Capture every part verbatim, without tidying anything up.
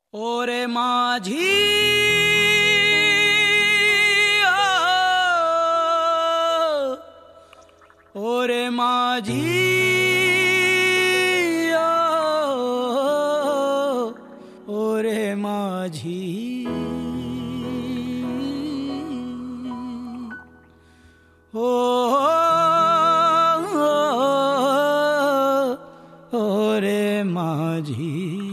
ओरे माझी ओ, ओरे माझी ओ, ओरे माझी ओ, ओरे माझी।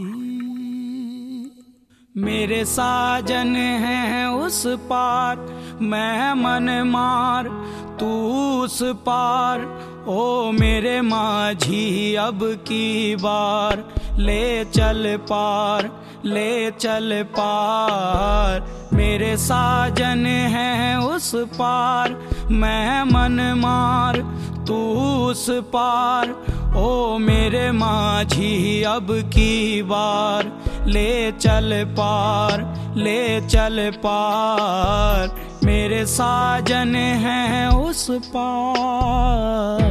मेरे साजन हैं उस पार, मैं मन मार तू उस पार। ओ मेरे माझी अब की बार, ले चल पार ले चल पार। मेरे साजन हैं उस पार, मैं मन मार तू उस पार। ओ मेरे माझी अब की बार, ले चल पार ले चल पार। मेरे साजन हैं उस पार।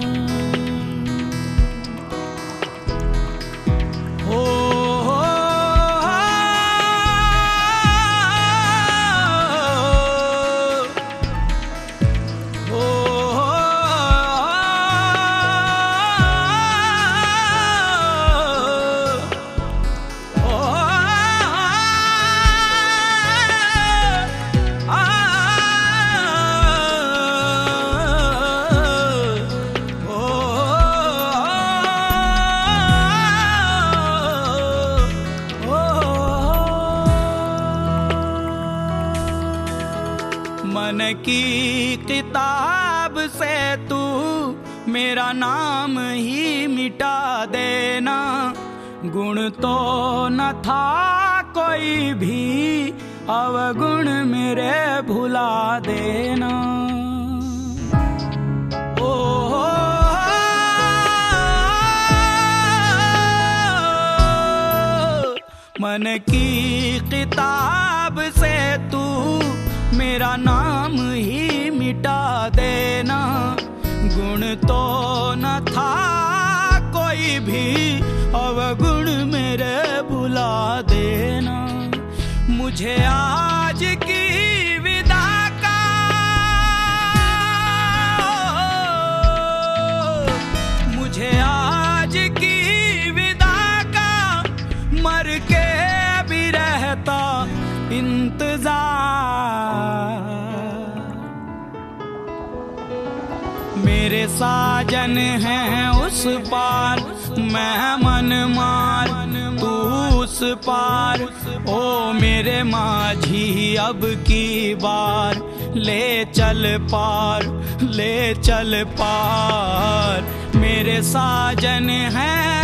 ओ मन की किताब से तू मेरा नाम ही मिटा देना। गुण तो न था कोई भी, अवगुण मेरे भुला देना। ओ मन की किताब से तू मेरा नाम ही मिटा देना। गुण तो न था कोई भी, अवगुण मेरे भुला देना। मुझे आज की विदा का, मुझे आज की विदा का मर के भी रहता इंतजार। मेरे साजन हैं उस पार, मैं मन मार तू उस पार। ओ मेरे माझी अब की बार, ले चल पार ले चल पार। मेरे साजन हैं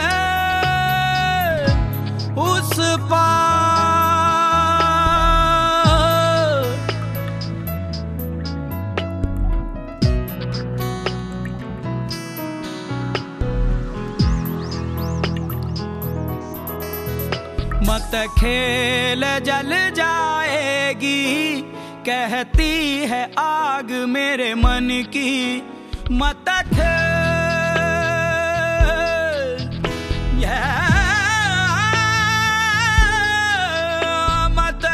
उस पार। मत खेल जल जाएगी, कहती है आग मेरे मन की। मत खेल मत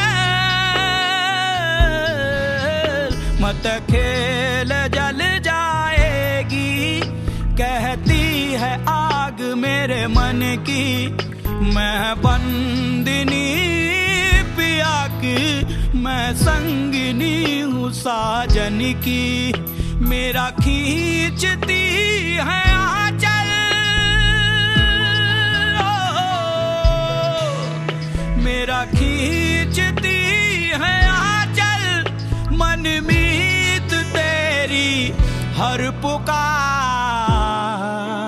खेल मत खेल जल जाएगी, कहती है आग मेरे मन की। मैं बंदिनी पिया की, मैं संगिनी हूँ साजन की। मेरा खींचती है आंचल, मेरा खींचती है आंचल। मनमीत तेरी हर पुकार।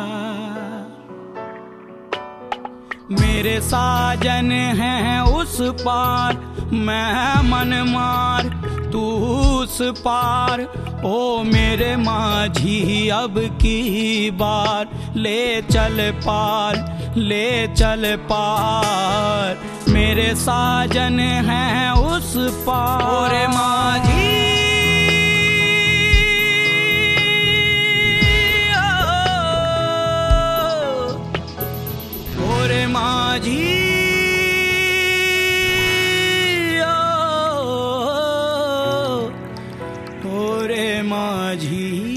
मेरे साजन हैं उस पार, मैं मन मार तू उस पार। ओ मेरे माझी अब की बार, ले चल पार ले चल पार। मेरे साजन हैं उस पार। ओरे माझी ओ, ओरे माझी। माझी।